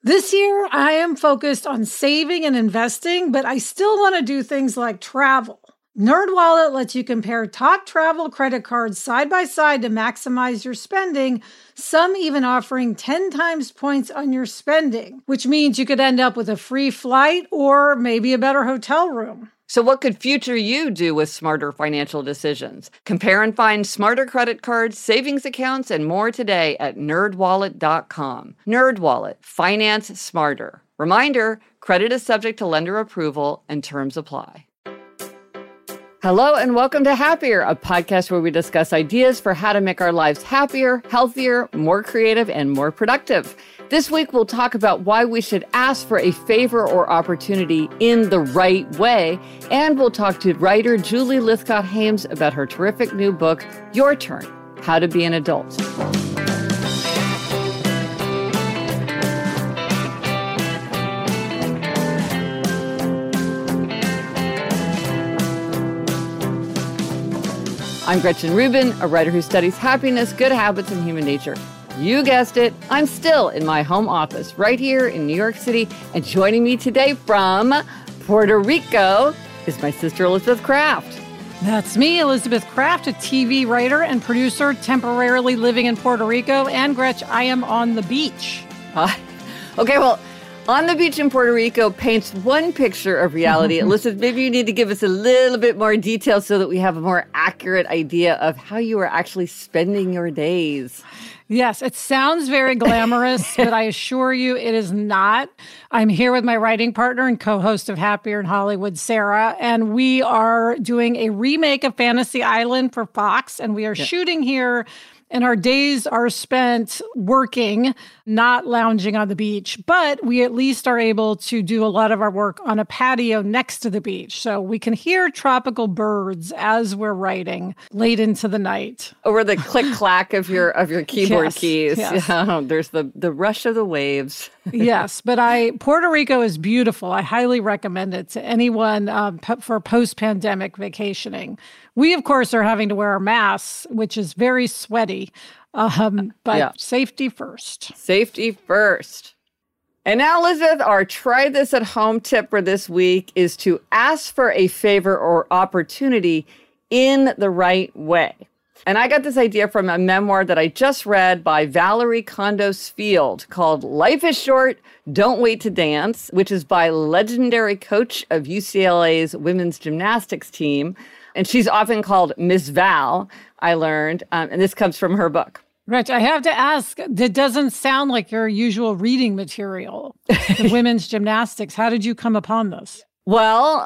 This year, I am focused on saving and investing, but I still want to do things like travel. NerdWallet lets you compare top travel credit cards side by side to maximize your spending, some even offering 10 times points on your spending, which means you could end up with a free flight or maybe a better hotel room. So what could future you do with smarter financial decisions? Compare and find smarter credit cards, savings accounts, and more today at nerdwallet.com. NerdWallet, finance smarter. Reminder, credit is subject to lender approval and terms apply. Hello and welcome to Happier, a podcast where we discuss ideas for how to make our lives happier, healthier, more creative, and more productive. This week, we'll talk about why we should ask for a favor or opportunity in the right way, and we'll talk to writer Julie Lythcott-Haims about her terrific new book, Your Turn: How to Be an Adult. I'm Gretchen Rubin, a writer who studies happiness, good habits, and human nature. You guessed it, I'm still in my home office right here in New York City, and joining me today from Puerto Rico is my sister Elizabeth Craft. That's me, Elizabeth Craft, a TV writer and producer temporarily living in Puerto Rico, and Gretch, I am on the beach. Okay, well, On the Beach in Puerto Rico paints one picture of reality. Elizabeth, maybe you need to give us a little bit more detail so that we have a more accurate idea of how you are actually spending your days. Yes, it sounds very glamorous, but I assure you it is not. I'm here with my writing partner and co-host of Happier in Hollywood, Sarah, and we are doing a remake of Fantasy Island for Fox, and we are shooting here. And our days are spent working, not lounging on the beach. But we at least are able to do a lot of our work on a patio next to the beach. So we can hear tropical birds as we're writing late into the night. Or the click-clack of your keyboard keys. Yes. Yeah, there's the rush of the waves. Yes, but Puerto Rico is beautiful. I highly recommend it to anyone for post-pandemic vacationing. We, of course, are having to wear our masks, which is very sweaty, but safety first. Safety first. And now, Elizabeth, our try this at home tip for this week is to ask for a favor or opportunity in the right way. And I got this idea from a memoir that I just read by Valerie Kondos Field called Life is Short, Don't Wait to Dance, which is by legendary coach of UCLA's women's gymnastics team. And she's often called Miss Val, I learned. And this comes from her book. Rich, I have to ask, that doesn't sound like your usual reading material, the women's gymnastics. How did you come upon this? Well,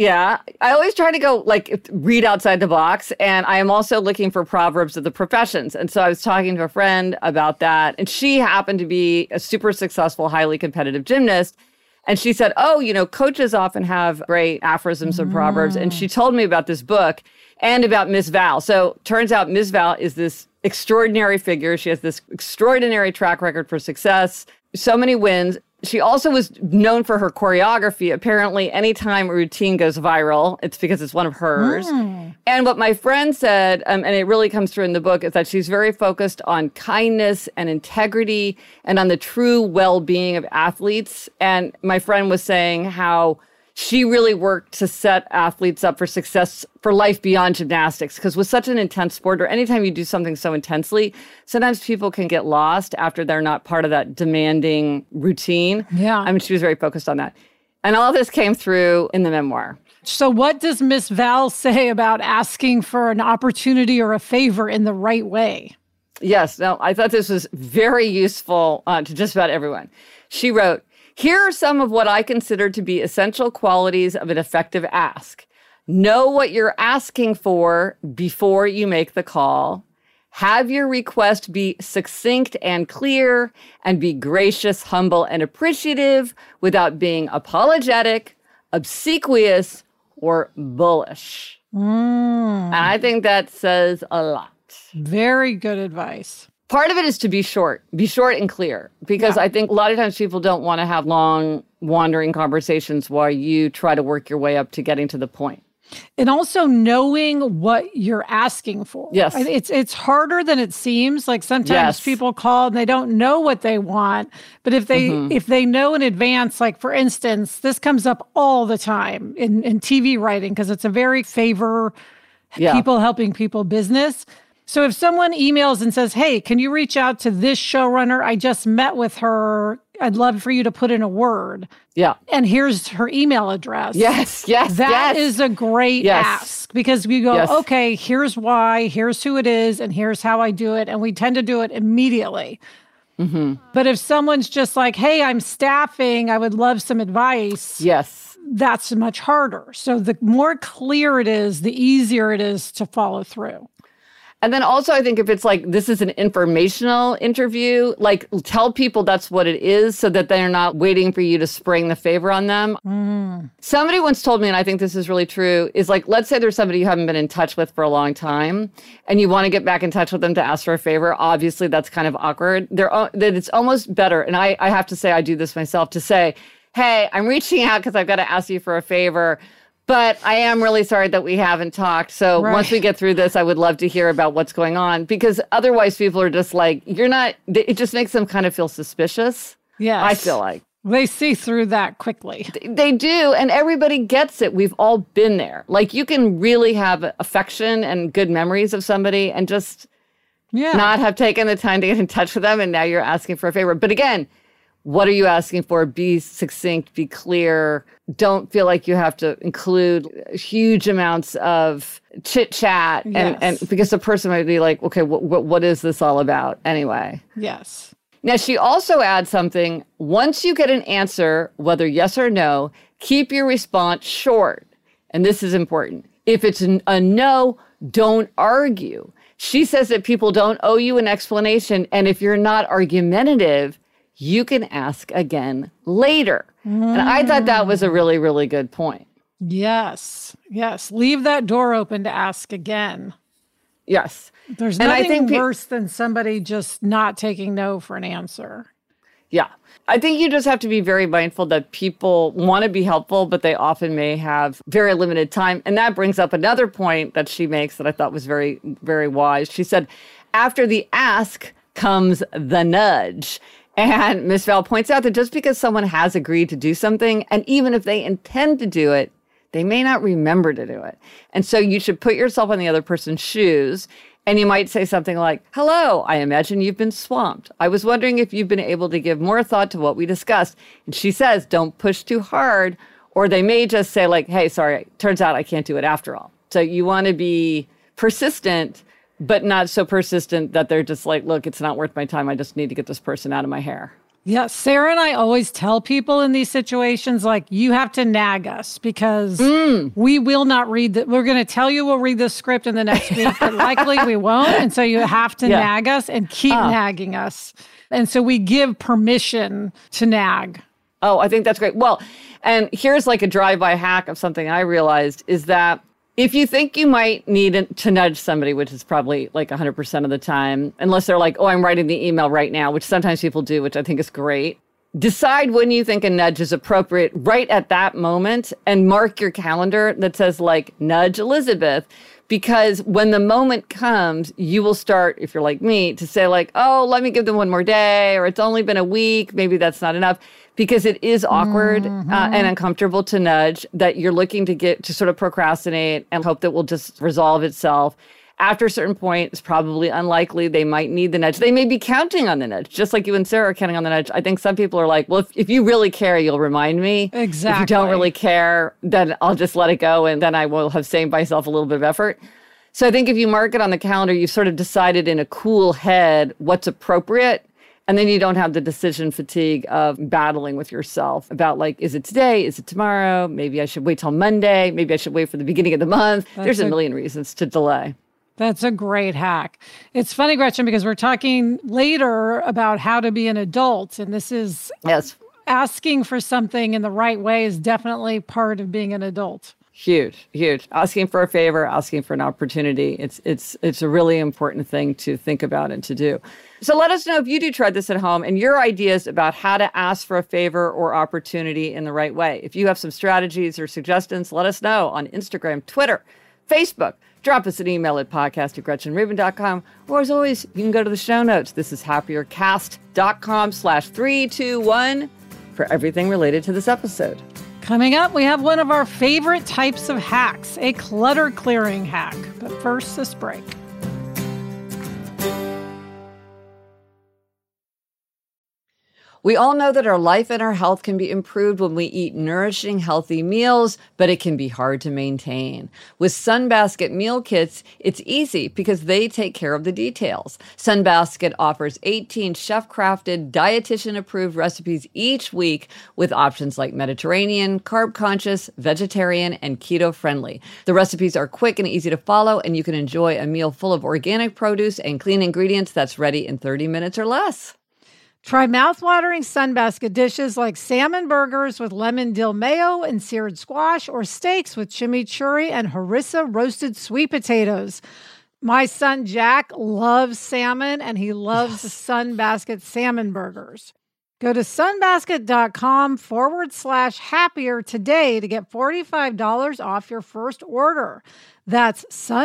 I always try to go read outside the box. And I am also looking for proverbs of the professions. And so I was talking to a friend about that. And she happened to be a super successful, highly competitive gymnast. And she said, coaches often have great aphorisms and proverbs. And she told me about this book and about Miss Val. So turns out Miss Val is this extraordinary figure. She has this extraordinary track record for success, so many wins. She also was known for her choreography. Apparently, anytime a routine goes viral, it's because it's one of hers. And what my friend said, and it really comes through in the book, is that she's very focused on kindness and integrity and on the true well-being of athletes. And my friend was saying how she really worked to set athletes up for success for life beyond gymnastics. Because with such an intense sport, or anytime you do something so intensely, sometimes people can get lost after they're not part of that demanding routine. Yeah. I mean, she was very focused on that. And all this came through in the memoir. So what does Miss Val say about asking for an opportunity or a favor in the right way? Yes. No, I thought this was very useful to just about everyone. She wrote, "Here are some of what I consider to be essential qualities of an effective ask. Know what you're asking for before you make the call. Have your request be succinct and clear, and be gracious, humble, and appreciative without being apologetic, obsequious, or bullish." And I think that says a lot. Very good advice. Part of it is to be short and clear, because I think a lot of times people don't want to have long, wandering conversations while you try to work your way up to getting to the point. And also knowing what you're asking for. Yes. It's harder than it seems. Like sometimes Yes. people call and they don't know what they want. But if they know in advance, like for instance, this comes up all the time in TV writing because it's a very people helping people business. So if someone emails and says, hey, can you reach out to this showrunner? I just met with her. I'd love for you to put in a word. Yeah. And here's her email address. Yes. That is a great ask because we go, okay, here's why, here's who it is, and here's how I do it. And we tend to do it immediately. Mm-hmm. But if someone's just like, hey, I'm staffing, I would love some advice. Yes. That's much harder. So the more clear it is, the easier it is to follow through. And then also, I think if it's like, this is an informational interview, like tell people that's what it is so that they're not waiting for you to spring the favor on them. Somebody once told me, and I think this is really true, is like, let's say there's somebody you haven't been in touch with for a long time and you want to get back in touch with them to ask for a favor. Obviously, that's kind of awkward. That it's almost better. And I have to say, I do this myself to say, hey, I'm reaching out because I've got to ask you for a favor. But I am really sorry that we haven't talked. So once we get through this, I would love to hear about what's going on. Because otherwise people are just like, it just makes them kind of feel suspicious. Yes. I feel like. They see through that quickly. They do. And everybody gets it. We've all been there. Like you can really have affection and good memories of somebody and just not have taken the time to get in touch with them. And now you're asking for a favor. But again, what are you asking for? Be succinct, be clear. Don't feel like you have to include huge amounts of chit chat. And because the person might be like, okay, what is this all about anyway? Yes. Now, she also adds something. Once you get an answer, whether yes or no, keep your response short. And this is important. If it's a no, don't argue. She says that people don't owe you an explanation. And if you're not argumentative, you can ask again later. And I thought that was a really, really good point. Yes. Leave that door open to ask again. Yes. There's nothing worse than somebody just not taking no for an answer. Yeah. I think you just have to be very mindful that people want to be helpful, but they often may have very limited time. And that brings up another point that she makes that I thought was very, very wise. She said, after the ask comes the nudge. And Ms. Val points out that just because someone has agreed to do something, and even if they intend to do it, they may not remember to do it. And so you should put yourself on the other person's shoes. And you might say something like, hello, I imagine you've been swamped. I was wondering if you've been able to give more thought to what we discussed. And she says, don't push too hard. Or they may just say like, hey, sorry, turns out I can't do it after all. So you want to be persistent, but not so persistent that they're just like, look, it's not worth my time. I just need to get this person out of my hair. Yeah, Sarah and I always tell people in these situations, like, you have to nag us because we will not read that. We're going to tell you we'll read the script in the next week, but likely we won't. And so you have to nag us and keep nagging us. And so we give permission to nag. Oh, I think that's great. Well, and here's like a drive-by hack of something I realized is that if you think you might need to nudge somebody, which is probably like 100% of the time, unless they're like, oh, I'm writing the email right now, which sometimes people do, which I think is great. Decide when you think a nudge is appropriate right at that moment and mark your calendar that says like nudge Elizabeth. Because when the moment comes, you will start, if you're like me, to say like, oh, let me give them one more day, or it's only been a week. Maybe that's not enough. Because it is awkward and uncomfortable to nudge that you're looking to get to sort of procrastinate and hope that will just resolve itself. After a certain point, it's probably unlikely they might need the nudge. They may be counting on the nudge, just like you and Sarah are counting on the nudge. I think some people are like, well, if you really care, you'll remind me. Exactly. If you don't really care, then I'll just let it go and then I will have saved myself a little bit of effort. So I think if you mark it on the calendar, you've sort of decided in a cool head what's appropriate. And then you don't have the decision fatigue of battling with yourself about like, is it today? Is it tomorrow? Maybe I should wait till Monday. Maybe I should wait for the beginning of the month. There's a million reasons to delay. That's a great hack. It's funny, Gretchen, because we're talking later about how to be an adult. And this is asking for something in the right way is definitely part of being an adult. Huge, huge. Asking for a favor, asking for an opportunity. It's a really important thing to think about and to do. So let us know if you do try this at home and your ideas about how to ask for a favor or opportunity in the right way. If you have some strategies or suggestions, let us know on Instagram, Twitter, Facebook. Drop us an email at podcast@GretchenRubin.com. Or as always, you can go to the show notes. This is happiercast.com/321 for everything related to this episode. Coming up, we have one of our favorite types of hacks, a clutter clearing hack. But first, this break. We all know that our life and our health can be improved when we eat nourishing, healthy meals, but it can be hard to maintain. With Sunbasket meal kits, it's easy because they take care of the details. Sunbasket offers 18 chef-crafted, dietitian-approved recipes each week with options like Mediterranean, carb-conscious, vegetarian, and keto-friendly. The recipes are quick and easy to follow, and you can enjoy a meal full of organic produce and clean ingredients that's ready in 30 minutes or less. Try mouthwatering Sunbasket dishes like salmon burgers with lemon dill mayo and seared squash, or steaks with chimichurri and harissa roasted sweet potatoes. My son Jack loves salmon, and he loves the Sunbasket salmon burgers. Go to sunbasket.com/happier today to get $45 off your first order. That's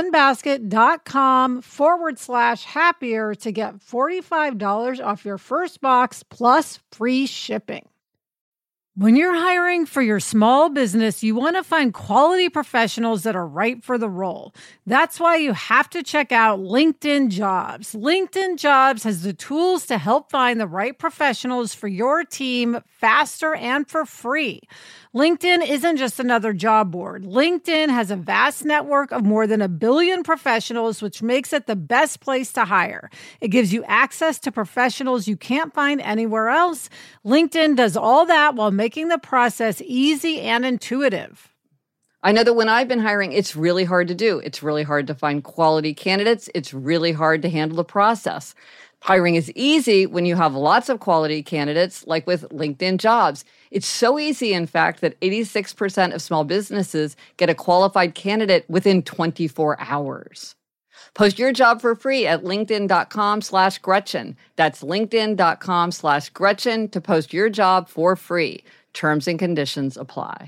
sunbasket.com/happier to get $45 off your first box plus free shipping. When you're hiring for your small business, you want to find quality professionals that are right for the role. That's why you have to check out LinkedIn Jobs. LinkedIn Jobs has the tools to help find the right professionals for your team faster and for free. LinkedIn isn't just another job board. LinkedIn has a vast network of more than 1 billion professionals, which makes it the best place to hire. It gives you access to professionals you can't find anywhere else. LinkedIn does all that while making the process easy and intuitive. I know that when I've been hiring, it's really hard to do. It's really hard to find quality candidates. It's really hard to handle the process. Hiring is easy when you have lots of quality candidates, like with LinkedIn Jobs. It's so easy, in fact, that 86% of small businesses get a qualified candidate within 24 hours. Post your job for free at linkedin.com/Gretchen. That's linkedin.com/Gretchen to post your job for free. Terms and conditions apply.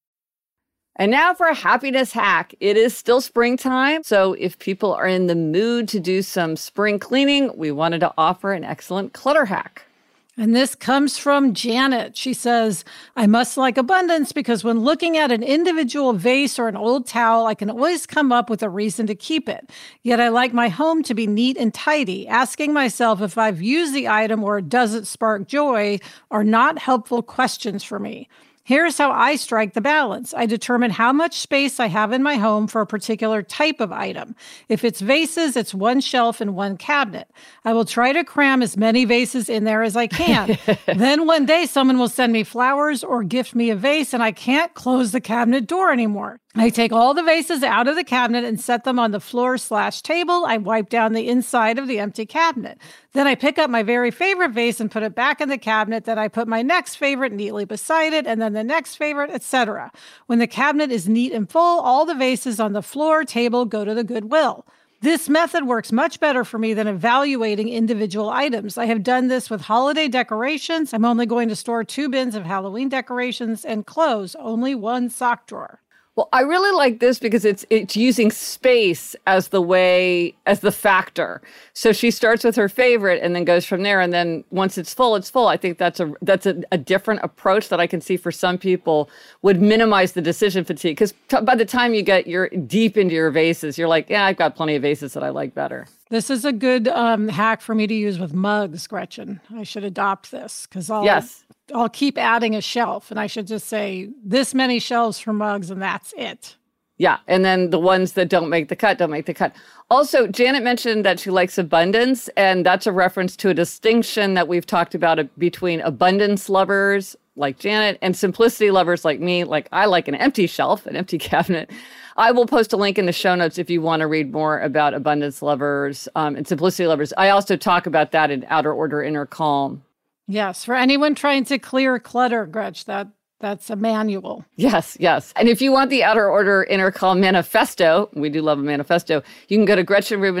And now for a happiness hack. It is still springtime, so if people are in the mood to do some spring cleaning, we wanted to offer an excellent clutter hack. And this comes from Janet. She says, I must like abundance because when looking at an individual vase or an old towel, I can always come up with a reason to keep it. Yet I like my home to be neat and tidy. Asking myself if I've used the item or it doesn't spark joy are not helpful questions for me. Here's how I strike the balance. I determine how much space I have in my home for a particular type of item. If it's vases, it's one shelf and one cabinet. I will try to cram as many vases in there as I can. Then one day someone will send me flowers or gift me a vase and I can't close the cabinet door anymore. I take all the vases out of the cabinet and set them on the floor/table. I wipe down the inside of the empty cabinet. Then I pick up my very favorite vase and put it back in the cabinet. Then I put my next favorite neatly beside it, and then the next favorite, etc. When the cabinet is neat and full, all the vases on the floor table go to the Goodwill. This method works much better for me than evaluating individual items. I have done this with holiday decorations. I'm only going to store 2 bins of Halloween decorations and close only 1 sock drawer. Well, I really like this because it's using space as the factor. So she starts with her favorite and then goes from there. And then once it's full, it's full. I think that's a different approach that I can see for some people would minimize the decision fatigue. Because by the time you're deep into your vases, you're like, yeah, I've got plenty of vases that I like better. This is a good hack for me to use with mugs, Gretchen. I should adopt this because I'll keep adding a shelf and I should just say this many shelves for mugs and that's it. Yeah. And then the ones that don't make the cut, don't make the cut. Also, Janet mentioned that she likes abundance, and that's a reference to a distinction that we've talked about between abundance lovers like Janet and simplicity lovers like me. Like I like an empty shelf, an empty cabinet. I will post a link in the show notes if you want to read more about abundance lovers and simplicity lovers. I also talk about that in Outer Order, Inner Calm. Yes, for anyone trying to clear clutter, Gretch, That's a manual. Yes, yes. And if you want the Outer Order Inner Calm Manifesto, we do love a manifesto, you can go to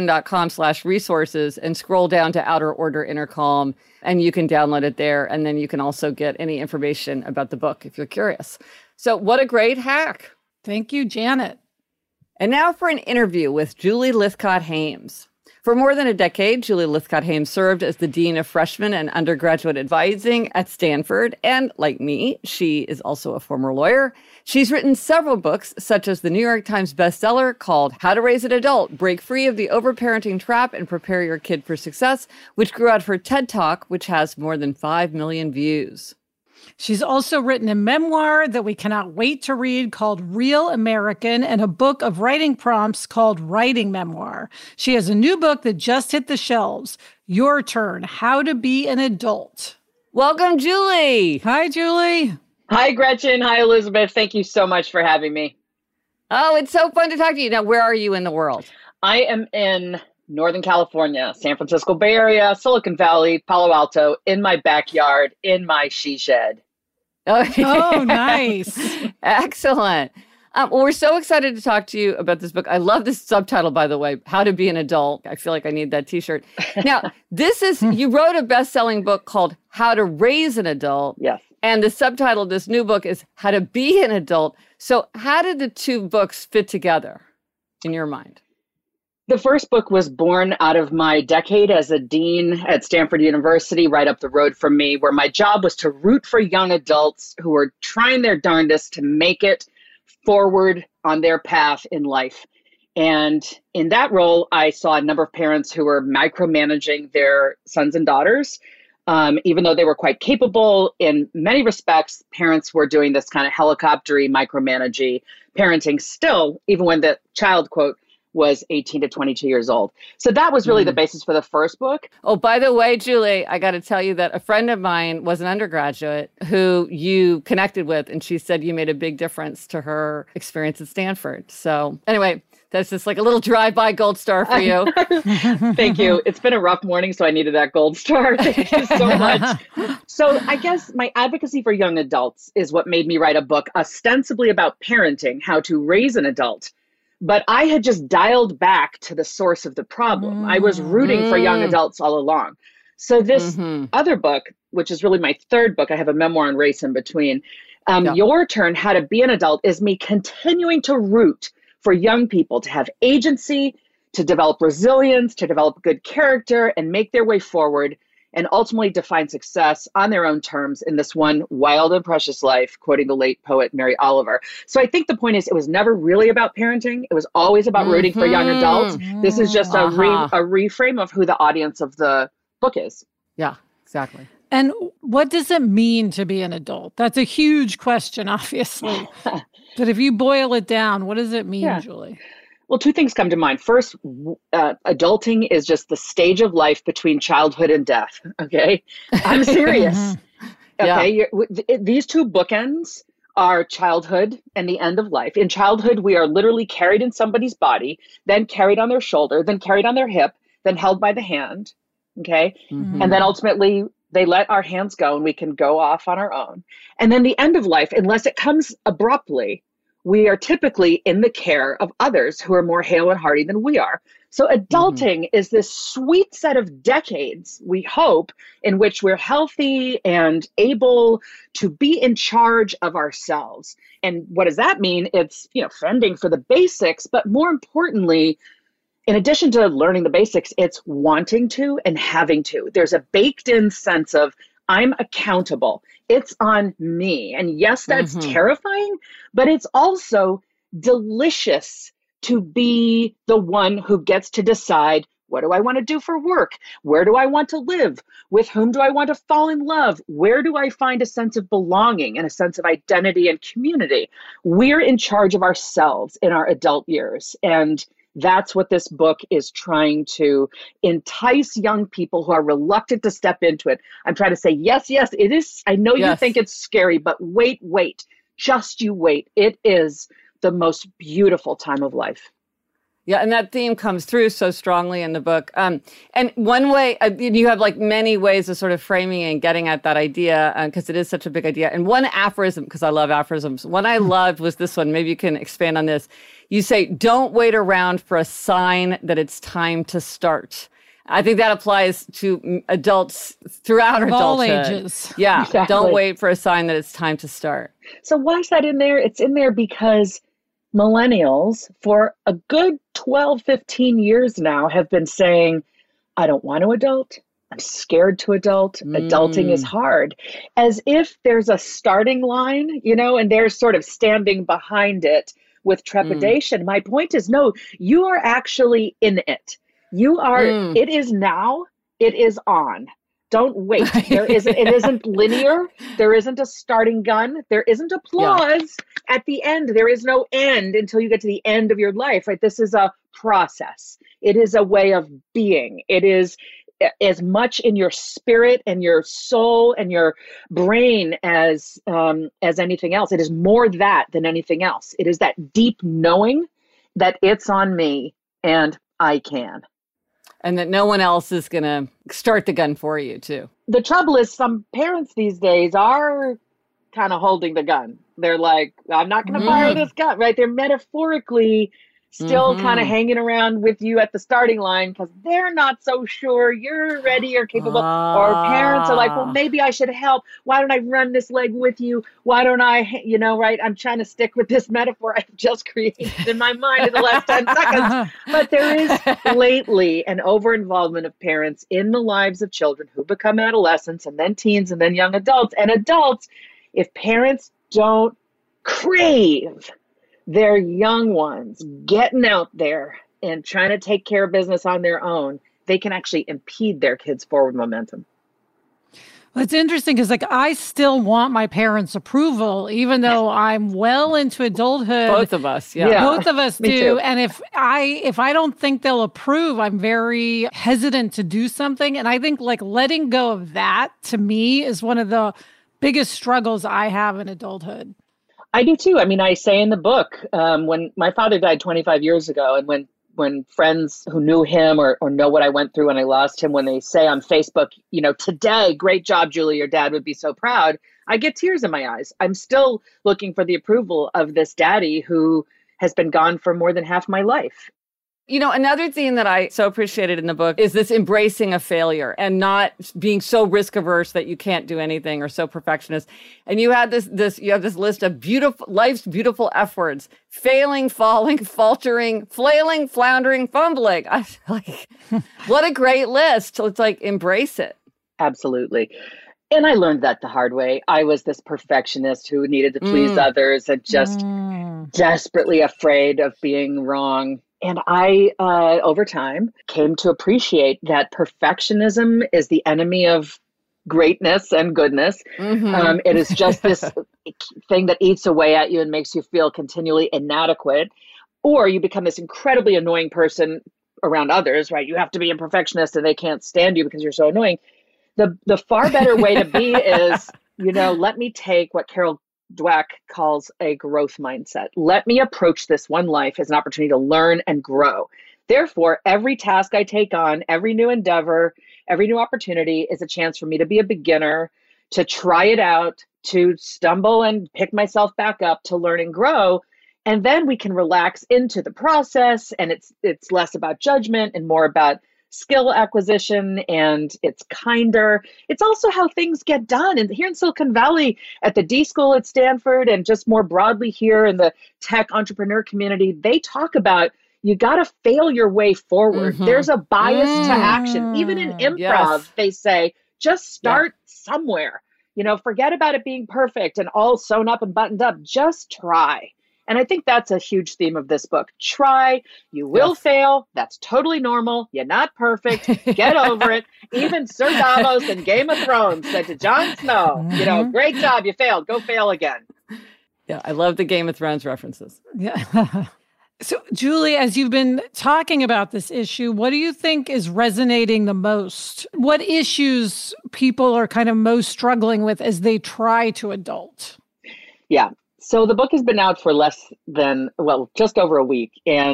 GretchenRubin.com/resources and scroll down to Outer Order Inner Calm, and you can download it there. And then you can also get any information about the book if you're curious. So what a great hack. Thank you, Janet. And now for an interview with Julie Lythcott-Haims. For more than a decade, Julie Lythcott-Haims served as the Dean of Freshman and Undergraduate Advising at Stanford. And like me, she is also a former lawyer. She's written several books, such as the New York Times bestseller called How to Raise an Adult, Break Free of the Overparenting Trap and Prepare Your Kid for Success, which grew out of her TED Talk, which has more than 5 million views. She's also written a memoir that we cannot wait to read called Real American and a book of writing prompts called Writing Memoir. She has a new book that just hit the shelves, Your Turn, How to Be an Adult. Welcome, Julie. Hi, Julie. Hi, Gretchen. Hi, Elizabeth. Thank you so much for having me. Oh, it's so fun to talk to you. Now, where are you in the world? I am in Northern California, San Francisco Bay Area, Silicon Valley, Palo Alto, in my backyard, in my she shed. Okay. Oh, nice. Excellent. Well, we're so excited to talk to you about this book. I love this subtitle, by the way, How to Be an Adult. I feel like I need that t-shirt. Now, you wrote a best-selling book called How to Raise an Adult. Yes. And the subtitle of this new book is How to Be an Adult. So how did the two books fit together in your mind? The first book was born out of my decade as a dean at Stanford University, right up the road from me, where my job was to root for young adults who were trying their darndest to make it forward on their path in life. And in that role, I saw a number of parents who were micromanaging their sons and daughters. Even though they were quite capable, in many respects, parents were doing this kind of helicoptery, micromanaging parenting still, even when the child, quote, was 18 to 22 years old. So that was really the basis for the first book. Oh, by the way, Julie, I got to tell you that a friend of mine was an undergraduate who you connected with, and she said you made a big difference to her experience at Stanford. So anyway, that's just like a little drive-by gold star for you. Thank you. It's been a rough morning, so I needed that gold star. Thank you so much. So I guess my advocacy for young adults is what made me write a book ostensibly about parenting, how to raise an adult. But I had just dialed back to the source of the problem. I was rooting for young adults all along. So this other book, which is really my third book, I have a memoir on race in between. Your Turn, How to Be an Adult, is me continuing to root for young people to have agency, to develop resilience, to develop good character and make their way forward and ultimately define success on their own terms in this one wild and precious life, quoting the late poet Mary Oliver. So I think the point is it was never really about parenting. It was always about rooting for young adults. This is just a reframe of who the audience of the book is. Yeah, exactly. And what does it mean to be an adult? That's a huge question, obviously. But if you boil it down, what does it mean, Julie? Well, two things come to mind. First, adulting is just the stage of life between childhood and death. Okay, I'm serious. Okay, these two bookends are childhood and the end of life. In childhood, we are literally carried in somebody's body, then carried on their shoulder, then carried on their hip, then held by the hand. Okay, and then ultimately they let our hands go and we can go off on our own. And then the end of life, unless it comes abruptly, we are typically in the care of others who are more hale and hearty than we are. So adulting is this sweet set of decades, we hope, in which we're healthy and able to be in charge of ourselves. And what does that mean? It's, fending for the basics, but more importantly, in addition to learning the basics, it's wanting to and having to. There's a baked in sense of I'm accountable. It's on me. And yes, that's terrifying, but it's also delicious to be the one who gets to decide, what do I want to do for work? Where do I want to live? With whom do I want to fall in love? Where do I find a sense of belonging and a sense of identity and community? We're in charge of ourselves in our adult years. And that's what this book is trying to entice young people who are reluctant to step into it. I'm trying to say, yes, it is. I know you think it's scary, but wait, just you wait. It is the most beautiful time of life. Yeah, and that theme comes through so strongly in the book. And one way, you have like many ways of sort of framing and getting at that idea, because it is such a big idea. And one aphorism, because I love aphorisms, one I loved was this one. Maybe you can expand on this. You say, don't wait around for a sign that it's time to start. I think that applies to adults throughout adulthood. All ages. Yeah, exactly. Don't wait for a sign that it's time to start. So why is that in there? It's in there because millennials, for a good 12, 15 years now, have been saying, I don't want to adult. I'm scared to adult. Adulting is hard. As if there's a starting line, and they're sort of standing behind it with trepidation. My point is, no, you are actually in it. You are, it is now, it is on. Don't wait. It isn't linear. There isn't a starting gun. There isn't applause at the end. There is no end until you get to the end of your life, right? This is a process. It is a way of being. It is as much in your spirit and your soul and your brain as anything else. It is more that than anything else. It is that deep knowing that it's on me and I can. And that no one else is going to start the gun for you, too. The trouble is some parents these days are kind of holding the gun. They're like, I'm not going to fire this gun, right? They're metaphorically still kind of hanging around with you at the starting line because they're not so sure you're ready or capable. Or parents are like, well, maybe I should help. Why don't I run this leg with you? Why don't I, right? I'm trying to stick with this metaphor I've just created in my mind in the last 10 seconds. But there is lately an over-involvement of parents in the lives of children who become adolescents and then teens and then young adults. And adults, if parents don't crave their young ones getting out there and trying to take care of business on their own, they can actually impede their kids' forward momentum. Well, it's interesting because I still want my parents' approval, even though I'm well into adulthood. Both of us, yeah. Both of us do. Too. And if I don't think they'll approve, I'm very hesitant to do something. And I think letting go of that, to me, is one of the biggest struggles I have in adulthood. I do too. I mean, I say in the book, when my father died 25 years ago, and when friends who knew him or know what I went through when I lost him, when they say on Facebook, today, great job, Julie, your dad would be so proud, I get tears in my eyes. I'm still looking for the approval of this daddy who has been gone for more than half my life. Another theme that I so appreciated in the book is this embracing of failure and not being so risk averse that you can't do anything or so perfectionist. And you had this list of life's beautiful F words: failing, falling, faltering, flailing, floundering, fumbling. I like, what a great list. It's like, embrace it. Absolutely. And I learned that the hard way. I was this perfectionist who needed to please others and just desperately afraid of being wrong. And I, over time, came to appreciate that perfectionism is the enemy of greatness and goodness. It is just this thing that eats away at you and makes you feel continually inadequate. Or you become this incredibly annoying person around others, right? You have to be a perfectionist and they can't stand you because you're so annoying. The far better way to be is, let me take what Carol Dweck calls a growth mindset. Let me approach this one life as an opportunity to learn and grow. Therefore, every task I take on, every new endeavor, every new opportunity is a chance for me to be a beginner, to try it out, to stumble and pick myself back up, to learn and grow. And then we can relax into the process, and it's less about judgment and more about skill acquisition, and it's kinder. It's also how things get done. And here in Silicon Valley, at the D School at Stanford, and just more broadly here in the tech entrepreneur community, they talk about you got to fail your way forward. There's a bias to action. Even in improv, they say, just start somewhere. Forget about it being perfect and all sewn up and buttoned up. Just try. And I think that's a huge theme of this book. Try, you will fail. That's totally normal. You're not perfect. Get over it. Even Sir Davos in Game of Thrones said to Jon Snow, great job. You failed. Go fail again. Yeah, I love the Game of Thrones references. Yeah. So, Julie, as you've been talking about this issue, what do you think is resonating the most? What issues people are kind of most struggling with as they try to adult? Yeah. So the book has been out for just over a week. And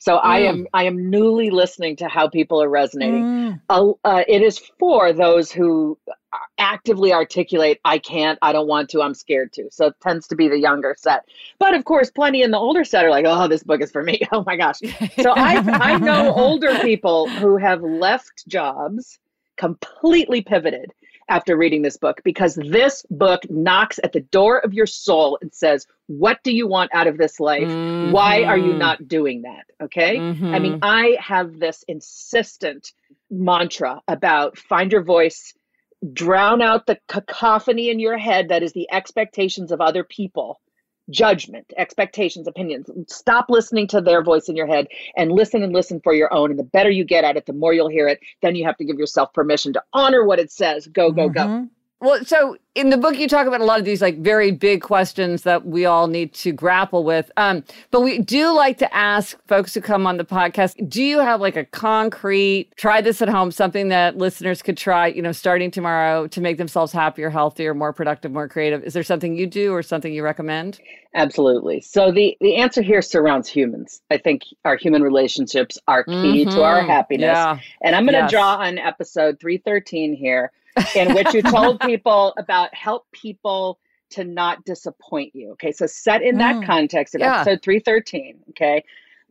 So I am newly listening to how people are resonating. It is for those who actively articulate, I can't, I don't want to, I'm scared to. So it tends to be the younger set. But of course, plenty in the older set are like, oh, this book is for me. Oh my gosh. So I know older people who have left jobs, completely pivoted after reading this book, because this book knocks at the door of your soul and says, what do you want out of this life? Why are you not doing that? Okay. I mean, I have this insistent mantra about find your voice, drown out the cacophony in your head that is the expectations of other people, judgment, expectations, opinions. Stop listening to their voice in your head and listen for your own. And the better you get at it, the more you'll hear it. Then you have to give yourself permission to honor what it says. Go, go, go. Well, so in the book, you talk about a lot of these like very big questions that we all need to grapple with. But we do like to ask folks who come on the podcast, do you have like a concrete, try this at home, something that listeners could try, starting tomorrow to make themselves happier, healthier, more productive, more creative? Is there something you do or something you recommend? Absolutely. So the answer here surrounds humans. I think our human relationships are key to our happiness. Yeah. And I'm going to draw on episode 313 here, in which you told people about help people to not disappoint you. Okay, so set in that context of episode 313, okay,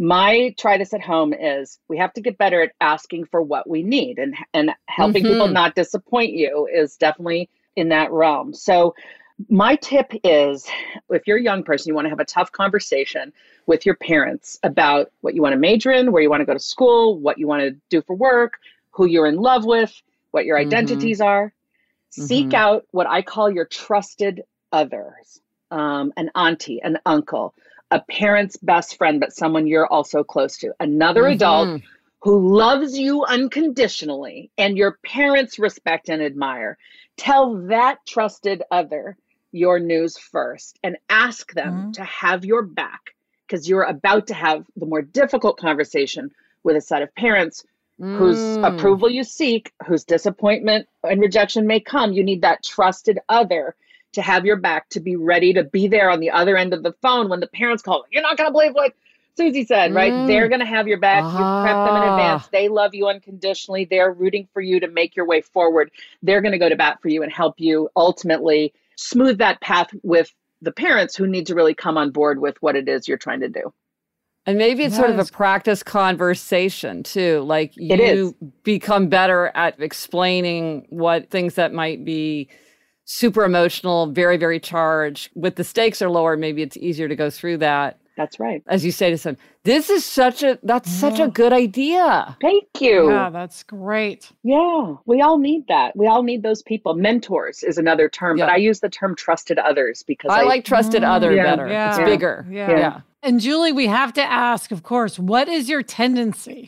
my try this at home is we have to get better at asking for what we need, and helping people not disappoint you is definitely in that realm. So my tip is, if you're a young person, you want to have a tough conversation with your parents about what you want to major in, where you want to go to school, what you want to do for work, who you're in love with, what your identities are. Seek out what I call your trusted others, an auntie, an uncle, a parent's best friend, but someone you're also close to, another adult who loves you unconditionally and your parents respect and admire. Tell that trusted other your news first and ask them to have your back, because you're about to have the more difficult conversation with a set of parents whose approval you seek, whose disappointment and rejection may come. You need that trusted other to have your back, to be ready to be there on the other end of the phone when the parents call. You're not going to believe what Susie said, right? They're going to have your back. You prep them in advance. They love you unconditionally. They're rooting for you to make your way forward. They're going to go to bat for you and help you ultimately smooth that path with the parents who need to really come on board with what it is you're trying to do. And maybe it's sort of a practice conversation too. Like you become better at explaining what things that might be super emotional, very, very charged. With the stakes are lower, maybe it's easier to go through that. That's right. As you say to someone, such a good idea. Thank you. Yeah, that's great. Yeah, we all need that. We all need those people. Mentors is another term, but I use the term trusted others because I like trusted other better. Yeah. It's bigger. Yeah. And Julie, we have to ask, of course, what is your tendency?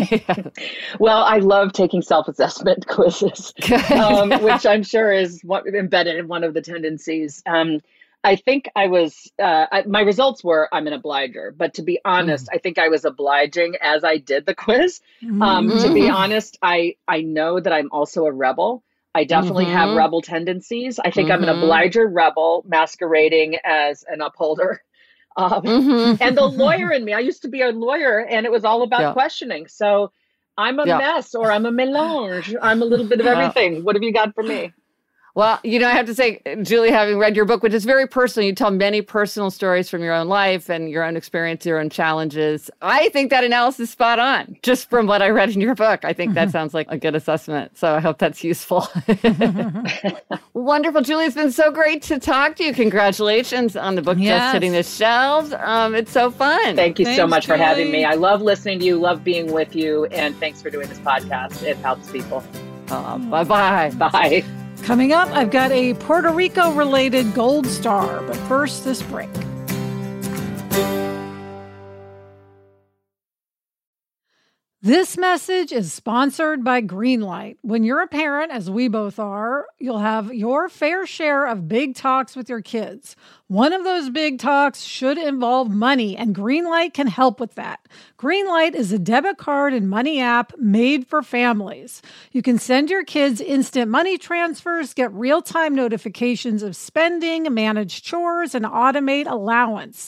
Well, I love taking self-assessment quizzes, which I'm sure is embedded in one of the tendencies. I think I was, my results were, I'm an obliger, but to be honest, I think I was obliging as I did the quiz. To be honest, I know that I'm also a rebel. I definitely have rebel tendencies. I think I'm an obliger rebel masquerading as an upholder. And the lawyer in me, I used to be a lawyer and it was all about questioning. So I'm a mess, or I'm a melange. I'm a little bit of everything. What have you got for me? Well, I have to say, Julie, having read your book, which is very personal, you tell many personal stories from your own life and your own experience, your own challenges. I think that analysis is spot on, just from what I read in your book. I think that sounds like a good assessment. So I hope that's useful. Wonderful. Julie, it's been so great to talk to you. Congratulations on the book just hitting the shelves. It's so fun. Thanks, so much Julie. For having me. I love listening to you, love being with you, and thanks for doing this podcast. It helps people. Bye-bye. Bye. Coming up, I've got a Puerto Rico-related gold star, but first, this break. This message is sponsored by Greenlight. When you're a parent, as we both are, you'll have your fair share of big talks with your kids. One of those big talks should involve money, and Greenlight can help with that. Greenlight is a debit card and money app made for families. You can send your kids instant money transfers, get real-time notifications of spending, manage chores, and automate allowance.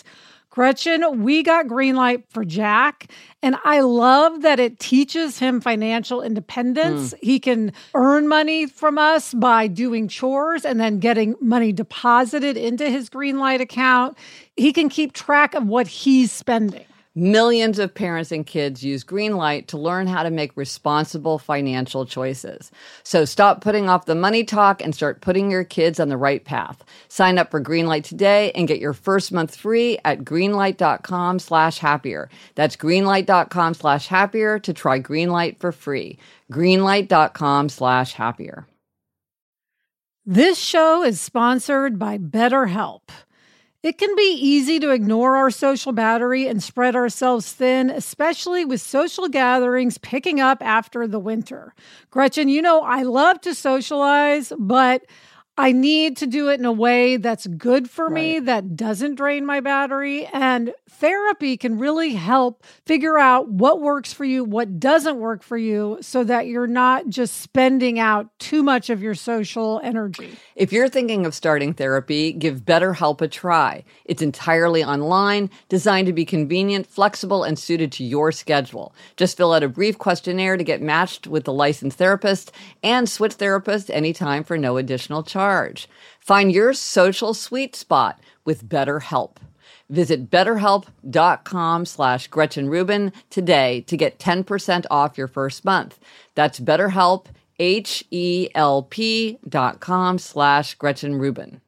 Gretchen, we got green light for Jack, and I love that it teaches him financial independence. He can earn money from us by doing chores and then getting money deposited into his green light account. He can keep track of what he's spending. Millions of parents and kids use Greenlight to learn how to make responsible financial choices. So stop putting off the money talk and start putting your kids on the right path. Sign up for Greenlight today and get your first month free at greenlight.com/happier. That's greenlight.com/happier to try Greenlight for free. Greenlight.com/happier. This show is sponsored by BetterHelp. It can be easy to ignore our social battery and spread ourselves thin, especially with social gatherings picking up after the winter. Gretchen, you know, I love to socialize, but I need to do it in a way that's good for me, that doesn't drain my battery. And therapy can really help figure out what works for you, what doesn't work for you, so that you're not just spending out too much of your social energy. If you're thinking of starting therapy, give BetterHelp a try. It's entirely online, designed to be convenient, flexible, and suited to your schedule. Just fill out a brief questionnaire to get matched with a licensed therapist and switch therapists anytime for no additional charge. Find your social sweet spot with BetterHelp. Visit betterhelp.com/Gretchen Rubin today to get 10% off your first month. That's BetterHelp, HELP.com/Gretchen Rubin.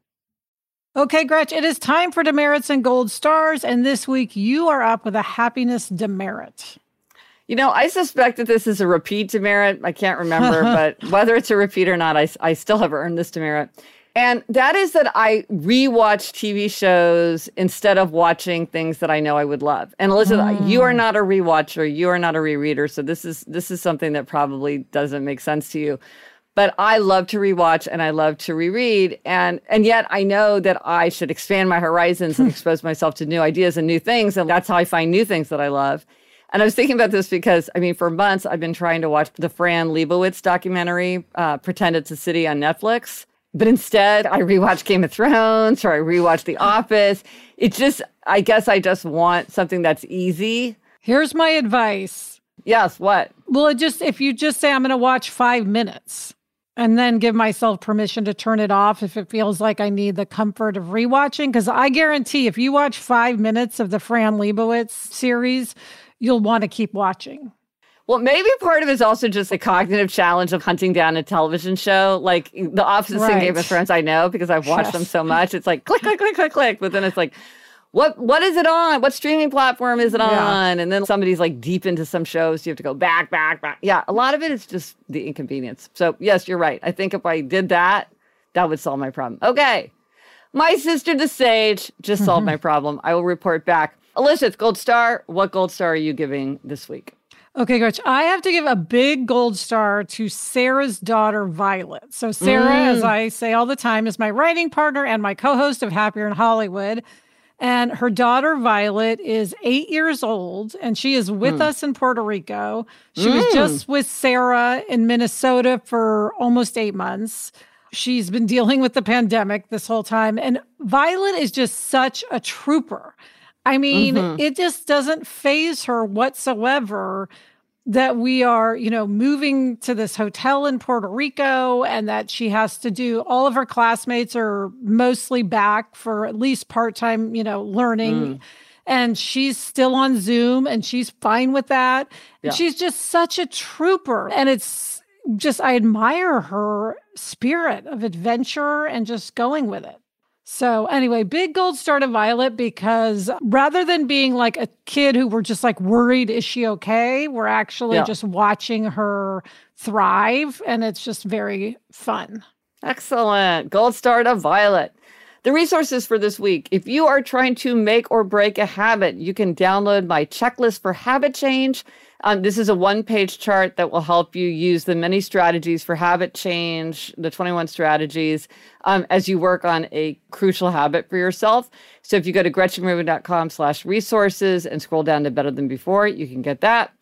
Okay, Gretch, it is time for demerits and gold stars. And this week you are up with a happiness demerit. You know, I suspect that this is a repeat demerit. I can't remember, but whether it's a repeat or not, I still have earned this demerit. And that is that I rewatch TV shows instead of watching things that I know I would love. And Elizabeth, you are not a rewatcher, you are not a rereader, so this is something that probably doesn't make sense to you. But I love to rewatch and I love to reread. And yet I know that I should expand my horizons and expose myself to new ideas and new things. And that's how I find new things that I love. And I was thinking about this because, I mean, for months, I've been trying to watch the Fran Lebowitz documentary, Pretend It's a City on Netflix. But instead, I rewatch Game of Thrones or I rewatch The Office. It's just, I guess I just want something that's easy. Here's my advice. Yes, what? Well, if you just say, I'm going to watch 5 minutes and then give myself permission to turn it off if it feels like I need the comfort of rewatching. Because I guarantee if you watch 5 minutes of the Fran Lebowitz series, you'll want to keep watching. Well, maybe part of it is also just a cognitive challenge of hunting down a television show. Like The Office and Game of Thrones, I know because I've watched them so much. It's like click, click, click, click, click. But then it's like, what is it on? What streaming platform is it on? And then somebody's like deep into some shows. So you have to go back. Yeah, a lot of it is just the inconvenience. So yes, you're right. I think if I did that, that would solve my problem. Okay. My sister, the Sage, just solved my problem. I will report back. Elizabeth, gold star. What gold star are you giving this week? Okay, Gretch, I have to give a big gold star to Sarah's daughter, Violet. So Sarah, as I say all the time, is my writing partner and my co-host of Happier in Hollywood. And her daughter, Violet, is 8 years old, and she is with us in Puerto Rico. She was just with Sarah in Minnesota for almost 8 months. She's been dealing with the pandemic this whole time. And Violet is just such a trooper. I mean, it just doesn't faze her whatsoever that we are, moving to this hotel in Puerto Rico and that she has to do, all of her classmates are mostly back for at least part-time, learning. And she's still on Zoom and she's fine with that. Yeah. And she's just such a trooper. And it's just, I admire her spirit of adventure and just going with it. So anyway, big gold star to Violet because rather than being like a kid who we're just like worried, is she okay? We're actually just watching her thrive and it's just very fun. Excellent. Gold star to Violet. The resources for this week. If you are trying to make or break a habit, you can download my checklist for habit change. This is a one-page chart that will help you use the many strategies for habit change, the 21 strategies, as you work on a crucial habit for yourself. So if you go to GretchenRubin.com/resources and scroll down to Better Than Before, you can get that.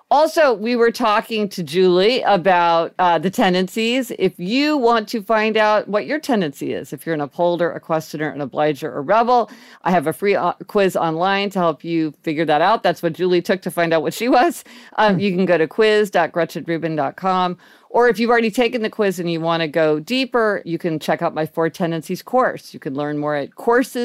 Also, we were talking to Julie about the tendencies. If you want to find out what your tendency is, if you're an upholder, a questioner, an obliger, or rebel, I have a free quiz online to help you figure that out. That's what Julie took to find out what she was. You can go to quiz.gretchenrubin.com. Or if you've already taken the quiz and you want to go deeper, you can check out my 4 Tendencies course. You can learn more at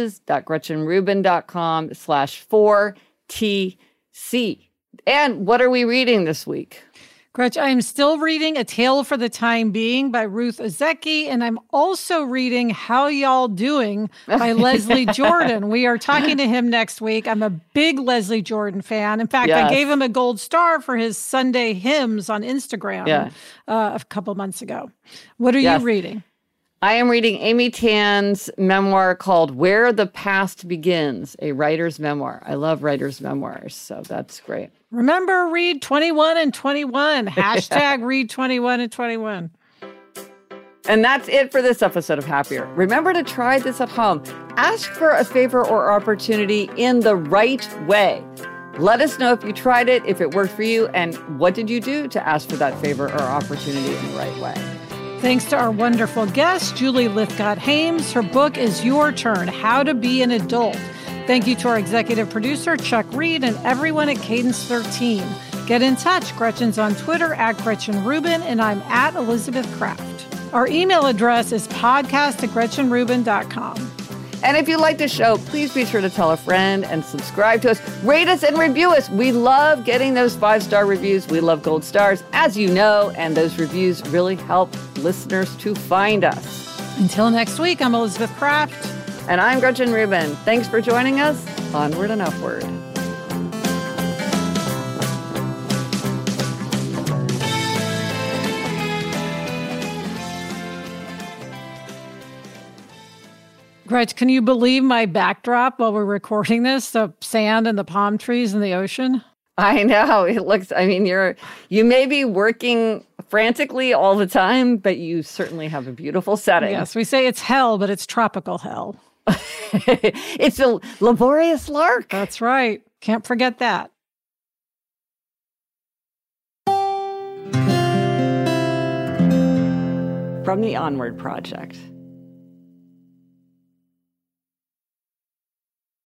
courses.gretchenrubin.com/4TC. And what are we reading this week? Gretch, I am still reading A Tale for the Time Being by Ruth Ozeki, and I'm also reading How Y'all Doing by Leslie Jordan. We are talking to him next week. I'm a big Leslie Jordan fan. In fact, I gave him a gold star for his Sunday hymns on Instagram a couple months ago. What are you reading? I am reading Amy Tan's memoir called Where the Past Begins, a writer's memoir. I love writer's memoirs, so that's great. Remember, read 21 and 21. Hashtag read 21 and 21. And that's it for this episode of Happier. Remember to try this at home. Ask for a favor or opportunity in the right way. Let us know if you tried it, if it worked for you, and what did you do to ask for that favor or opportunity in the right way. Thanks to our wonderful guest, Julie Lythcott-Haims. Her book is Your Turn, How to Be an Adult. Thank you to our executive producer, Chuck Reed, and everyone at Cadence 13. Get in touch. Gretchen's on Twitter at Gretchen Rubin, and I'm at Elizabeth Kraft. Our email address is podcast@GretchenRubin.com. And if you like the show, please be sure to tell a friend and subscribe to us. Rate us and review us. We love getting those 5-star reviews. We love gold stars, as you know, and those reviews really help listeners to find us. Until next week, I'm Elizabeth Kraft. And I'm Gretchen Rubin. Thanks for joining us. Onward and upward. Gretch, can you believe my backdrop while we're recording this? The sand and the palm trees and the ocean? I know. It looks, you may be working frantically all the time, but you certainly have a beautiful setting. Yes, we say it's hell, but it's tropical hell. It's a laborious lark. That's right. Can't forget that. From the Onward Project.